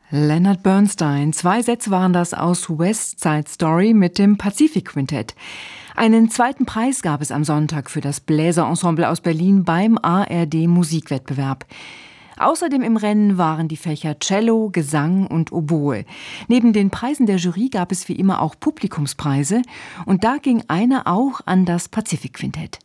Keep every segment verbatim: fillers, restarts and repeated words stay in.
Leonard Bernstein. Zwei Sätze waren das aus West Side Story mit dem Pazifik-Quintett. Einen zweiten Preis gab es am Sonntag für das Bläserensemble aus Berlin beim A R D-Musikwettbewerb. Außerdem im Rennen waren die Fächer Cello, Gesang und Oboe. Neben den Preisen der Jury gab es wie immer auch Publikumspreise. Und da ging einer auch an das Pazifik-Quintett.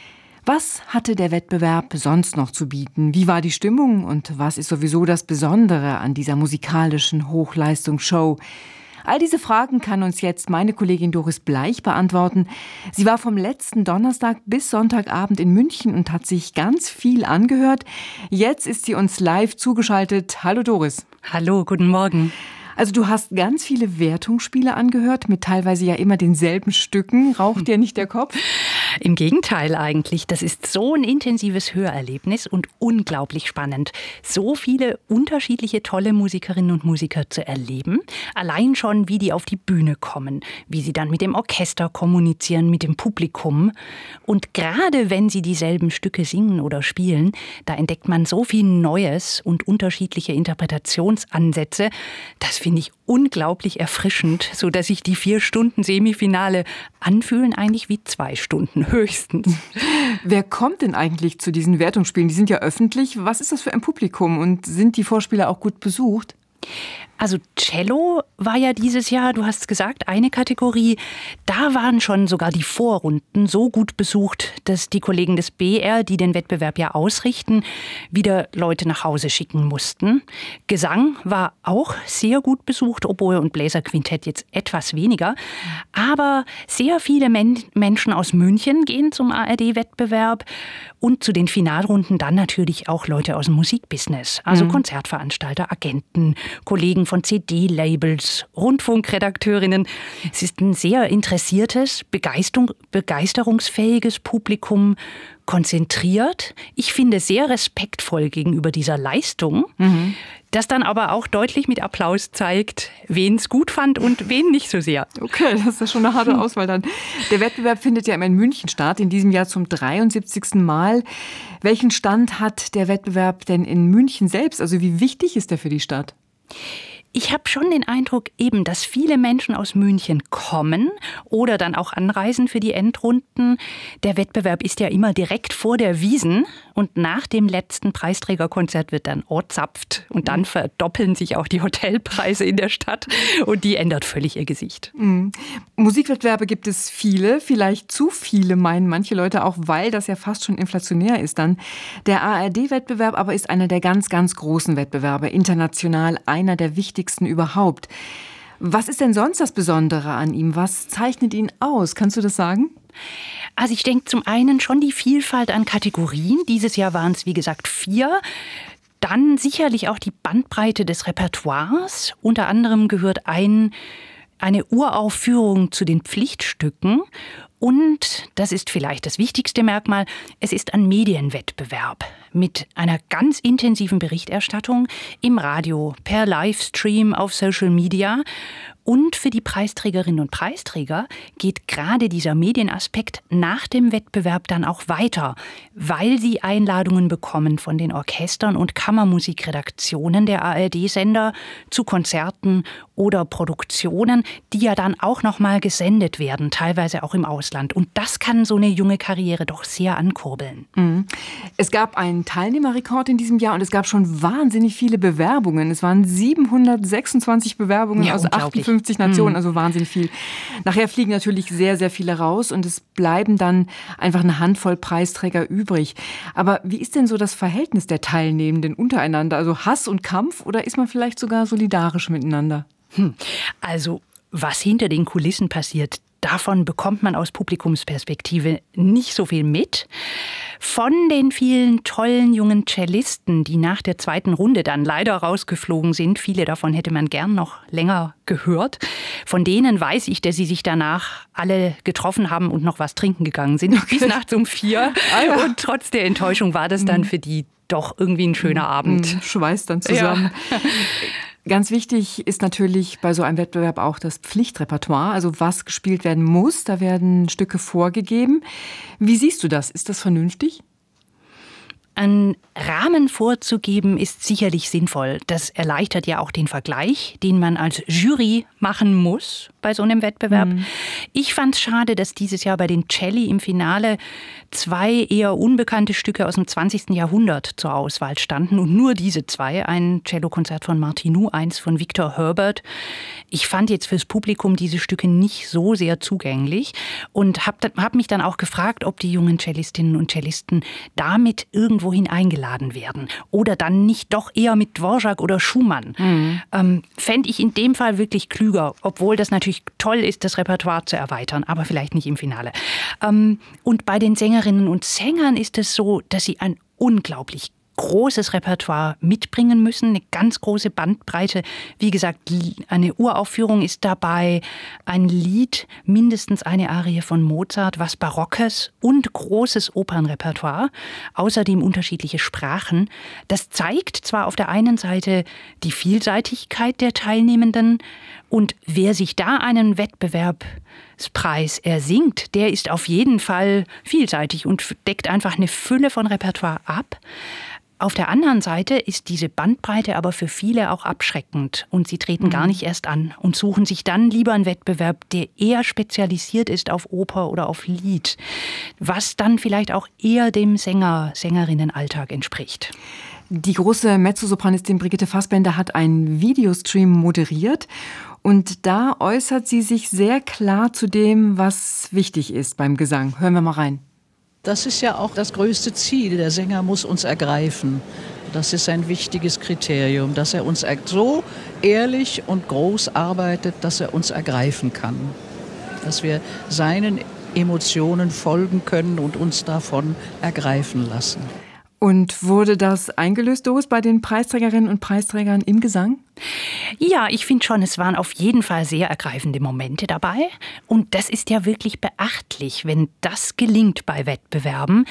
Was hatte der Wettbewerb sonst noch zu bieten? Wie war die Stimmung und was ist sowieso das Besondere an dieser musikalischen Hochleistungsshow? All diese Fragen kann uns jetzt meine Kollegin Doris Bleich beantworten. Sie war vom letzten Donnerstag bis Sonntagabend in München und hat sich ganz viel angehört. Jetzt ist sie uns live zugeschaltet. Hallo Doris. Hallo, guten Morgen. Also du hast ganz viele Wertungsspiele angehört, mit teilweise ja immer denselben Stücken. Raucht dir nicht der Kopf? Im Gegenteil eigentlich. Das ist so ein intensives Hörerlebnis und unglaublich spannend. So viele unterschiedliche tolle Musikerinnen und Musiker zu erleben. Allein schon, wie die auf die Bühne kommen, wie sie dann mit dem Orchester kommunizieren, mit dem Publikum. Und gerade wenn sie dieselben Stücke singen oder spielen, da entdeckt man so viel Neues und unterschiedliche Interpretationsansätze. Das finde ich unglaublich erfrischend, so dass sich die vier Stunden Semifinale anfühlen eigentlich wie zwei Stunden höchstens. Wer kommt denn eigentlich zu diesen Wertungsspielen? Die sind ja öffentlich. Was ist das für ein Publikum und sind die Vorspiele auch gut besucht? Also Cello war ja dieses Jahr, du hast es gesagt, eine Kategorie. Da waren schon sogar die Vorrunden so gut besucht, dass die Kollegen des B R, die den Wettbewerb ja ausrichten, wieder Leute nach Hause schicken mussten. Gesang war auch sehr gut besucht, Oboe und Bläserquintett jetzt etwas weniger. Aber sehr viele Men- Menschen aus München gehen zum A R D-Wettbewerb und zu den Finalrunden dann natürlich auch Leute aus dem Musikbusiness, also mhm. Konzertveranstalter, Agenten, Kollegen von C D-Labels, Rundfunkredakteurinnen. Es ist ein sehr interessiertes, Begeisterung, begeisterungsfähiges Publikum, konzentriert. Ich finde sehr respektvoll gegenüber dieser Leistung, mhm. das dann aber auch deutlich mit Applaus zeigt, wen es gut fand und wen nicht so sehr. Okay, das ist ja schon eine harte Auswahl dann. Der Wettbewerb findet ja immer in München statt, in diesem Jahr zum dreiundsiebzigsten Mal. Welchen Stand hat der Wettbewerb denn in München selbst? Also wie wichtig ist der für die Stadt? Ich habe schon den Eindruck, eben, dass viele Menschen aus München kommen oder dann auch anreisen für die Endrunden. Der Wettbewerb ist ja immer direkt vor der Wiesn und nach dem letzten Preisträgerkonzert wird dann ortzapft und dann verdoppeln sich auch die Hotelpreise in der Stadt und die ändert völlig ihr Gesicht. Mhm. Musikwettbewerbe gibt es viele, vielleicht zu viele, meinen manche Leute auch, weil das ja fast schon inflationär ist dann. Der A R D-Wettbewerb aber ist einer der ganz, ganz großen Wettbewerbe, international einer der wichtigsten überhaupt. Was ist denn sonst das Besondere an ihm? Was zeichnet ihn aus? Kannst du das sagen? Also ich denke zum einen schon die Vielfalt an Kategorien. Dieses Jahr waren es, wie gesagt, vier. Dann sicherlich auch die Bandbreite des Repertoires. Unter anderem gehört ein, eine Uraufführung zu den Pflichtstücken. Und, das ist vielleicht das wichtigste Merkmal, es ist ein Medienwettbewerb mit einer ganz intensiven Berichterstattung im Radio, per Livestream auf Social Media. Und für die Preisträgerinnen und Preisträger geht gerade dieser Medienaspekt nach dem Wettbewerb dann auch weiter, weil sie Einladungen bekommen von den Orchestern und Kammermusikredaktionen der A R D-Sender zu Konzerten oder Produktionen, die ja dann auch nochmal gesendet werden, teilweise auch im Ausland. Und das kann so eine junge Karriere doch sehr ankurbeln. Mhm. Es gab einen Teilnehmerrekord in diesem Jahr und es gab schon wahnsinnig viele Bewerbungen. Es waren siebenhundertsechsundzwanzig Bewerbungen ja, aus achtundfünfzig Nationen, also wahnsinnig viel. Nachher fliegen natürlich sehr, sehr viele raus und es bleiben dann einfach eine Handvoll Preisträger übrig. Aber wie ist denn so das Verhältnis der Teilnehmenden untereinander? Also Hass und Kampf oder ist man vielleicht sogar solidarisch miteinander? Hm. Also was hinter den Kulissen passiert, davon bekommt man aus Publikumsperspektive nicht so viel mit. Von den vielen tollen jungen Cellisten, die nach der zweiten Runde dann leider rausgeflogen sind, viele davon hätte man gern noch länger gehört, von denen weiß ich, dass sie sich danach alle getroffen haben und noch was trinken gegangen sind, okay. bis nachts um vier. Ah, ja. Und trotz der Enttäuschung war das dann für die doch irgendwie ein schöner Abend. Schweißt dann zusammen. Ja. Ganz wichtig ist natürlich bei so einem Wettbewerb auch das Pflichtrepertoire, also was gespielt werden muss. Da werden Stücke vorgegeben. Wie siehst du das? Ist das vernünftig? Einen Rahmen vorzugeben ist sicherlich sinnvoll. Das erleichtert ja auch den Vergleich, den man als Jury machen muss bei so einem Wettbewerb. Mhm. Ich fand es schade, dass dieses Jahr bei den Celli im Finale zwei eher unbekannte Stücke aus dem zwanzigsten Jahrhundert zur Auswahl standen und nur diese zwei, ein Cellokonzert von Martinu, eins von Victor Herbert. Ich fand jetzt fürs Publikum diese Stücke nicht so sehr zugänglich und habe hab mich dann auch gefragt, ob die jungen Cellistinnen und Cellisten damit irgendwo wohin eingeladen werden oder dann nicht doch eher mit Dvorak oder Schumann. Mhm. Ähm, fände ich in dem Fall wirklich klüger, obwohl das natürlich toll ist, das Repertoire zu erweitern, aber vielleicht nicht im Finale. Ähm, und bei den Sängerinnen und Sängern ist es so, dass sie ein unglaublich großes Repertoire mitbringen müssen, eine ganz große Bandbreite. Wie gesagt, eine Uraufführung ist dabei, ein Lied, mindestens eine Arie von Mozart, was Barockes und großes Opernrepertoire, außerdem unterschiedliche Sprachen. Das zeigt zwar auf der einen Seite die Vielseitigkeit der Teilnehmenden und wer sich da einen Wettbewerbspreis ersingt, der ist auf jeden Fall vielseitig und deckt einfach eine Fülle von Repertoire ab. Auf der anderen Seite ist diese Bandbreite aber für viele auch abschreckend und sie treten mhm. gar nicht erst an und suchen sich dann lieber einen Wettbewerb, der eher spezialisiert ist auf Oper oder auf Lied, was dann vielleicht auch eher dem Sänger, Sängerinnenalltag entspricht. Die große Mezzosopranistin Brigitte Fassbender hat einen Videostream moderiert und da äußert sie sich sehr klar zu dem, was wichtig ist beim Gesang. Hören wir mal rein. Das ist ja auch das größte Ziel. Der Sänger muss uns ergreifen. Das ist ein wichtiges Kriterium, dass er uns so ehrlich und groß arbeitet, dass er uns ergreifen kann. Dass wir seinen Emotionen folgen können und uns davon ergreifen lassen. Und wurde das eingelöst, Doris, bei den Preisträgerinnen und Preisträgern im Gesang? Ja, ich finde schon, es waren auf jeden Fall sehr ergreifende Momente dabei. Und das ist ja wirklich beachtlich, wenn das gelingt bei Wettbewerben.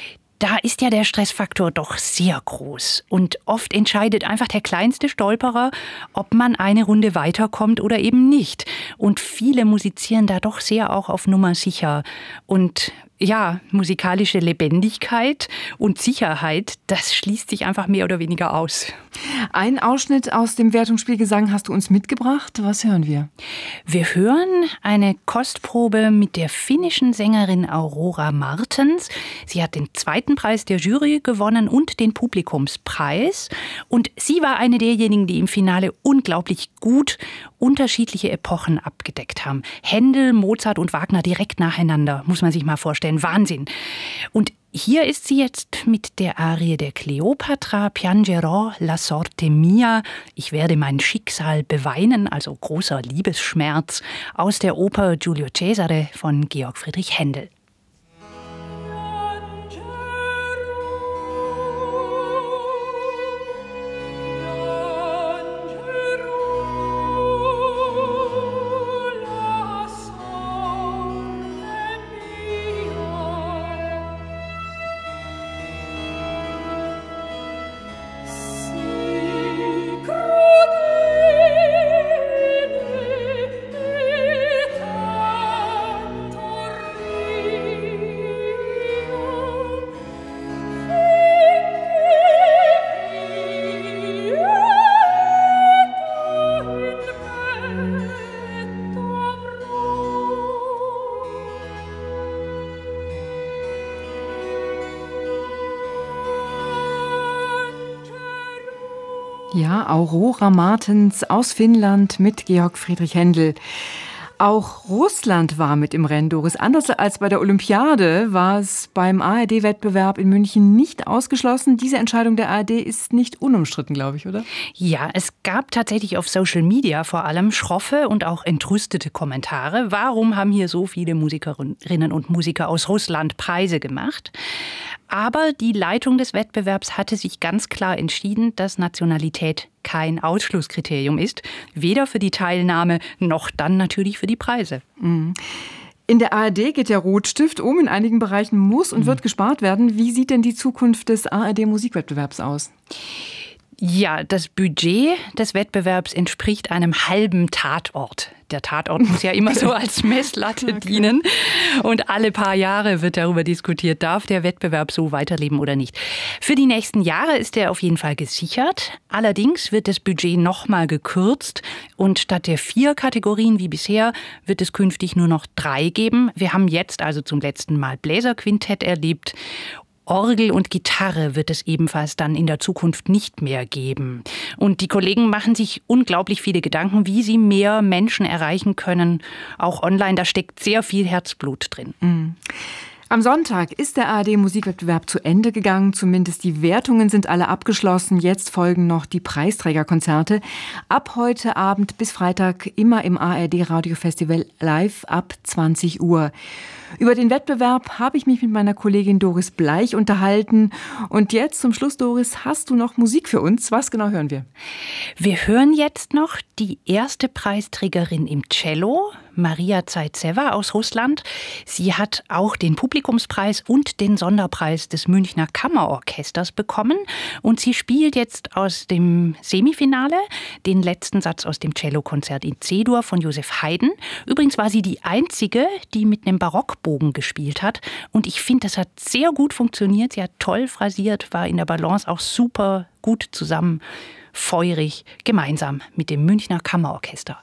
Da ist ja der Stressfaktor doch sehr groß. Und oft entscheidet einfach der kleinste Stolperer, ob man eine Runde weiterkommt oder eben nicht. Und viele musizieren da doch sehr auch auf Nummer sicher. Und ja, musikalische Lebendigkeit und Sicherheit, das schließt sich einfach mehr oder weniger aus. Einen Ausschnitt aus dem Wertungsspielgesang hast du uns mitgebracht. Was hören wir? Wir hören eine Kostprobe mit der finnischen Sängerin Aurora Martens. Sie hat den zweiten Preis der Jury gewonnen und den Publikumspreis. Und sie war eine derjenigen, die im Finale unglaublich gut unterschiedliche Epochen abgedeckt haben. Händel, Mozart und Wagner direkt nacheinander, muss man sich mal vorstellen. Wahnsinn. Und hier ist sie jetzt mit der Arie der Kleopatra, Piangerò la sorte mia, ich werde mein Schicksal beweinen, also großer Liebesschmerz, aus der Oper Giulio Cesare von Georg Friedrich Händel. Ja, Aurora Martens aus Finnland mit Georg Friedrich Händel. Auch Russland war mit im Rennen, Doris. Anders als bei der Olympiade war es beim A R D-Wettbewerb in München nicht ausgeschlossen. Diese Entscheidung der A R D ist nicht unumstritten, glaube ich, oder? Ja, es gab tatsächlich auf Social Media vor allem schroffe und auch entrüstete Kommentare. Warum haben hier so viele Musikerinnen und Musiker aus Russland Preise gemacht? Aber die Leitung des Wettbewerbs hatte sich ganz klar entschieden, dass Nationalität kein Ausschlusskriterium ist, weder für die Teilnahme noch dann natürlich für die Preise. Mhm. In der A R D geht der Rotstift um, in einigen Bereichen muss und mhm. wird gespart werden. Wie sieht denn die Zukunft des A R D-Musikwettbewerbs aus? Ja, das Budget des Wettbewerbs entspricht einem halben Tatort. Der Tatort muss ja immer so als Messlatte okay. dienen. Und alle paar Jahre wird darüber diskutiert, darf der Wettbewerb so weiterleben oder nicht. Für die nächsten Jahre ist er auf jeden Fall gesichert. Allerdings wird das Budget nochmal gekürzt. Und statt der vier Kategorien wie bisher wird es künftig nur noch drei geben. Wir haben jetzt also zum letzten Mal Bläserquintett erlebt. Orgel und Gitarre wird es ebenfalls dann in der Zukunft nicht mehr geben. Und die Kollegen machen sich unglaublich viele Gedanken, wie sie mehr Menschen erreichen können. Auch online, da steckt sehr viel Herzblut drin. Mhm. Am Sonntag ist der A R D-Musikwettbewerb zu Ende gegangen. Zumindest die Wertungen sind alle abgeschlossen. Jetzt folgen noch die Preisträgerkonzerte. Ab heute Abend bis Freitag immer im A R D-Radiofestival live ab zwanzig Uhr. Über den Wettbewerb habe ich mich mit meiner Kollegin Doris Bleich unterhalten. Und jetzt zum Schluss, Doris, hast du noch Musik für uns? Was genau hören wir? Wir hören jetzt noch die erste Preisträgerin im Cello, Maria Zaitsewa aus Russland. Sie hat auch den Publikumspreis und den Sonderpreis des Münchner Kammerorchesters bekommen. Und sie spielt jetzt aus dem Semifinale den letzten Satz aus dem Cellokonzert in C-Dur von Joseph Haydn. Übrigens war sie die einzige, die mit einem Barockbogen gespielt hat. Und ich finde, das hat sehr gut funktioniert. Sie hat toll phrasiert, war in der Balance auch super gut zusammen, feurig, gemeinsam mit dem Münchner Kammerorchester.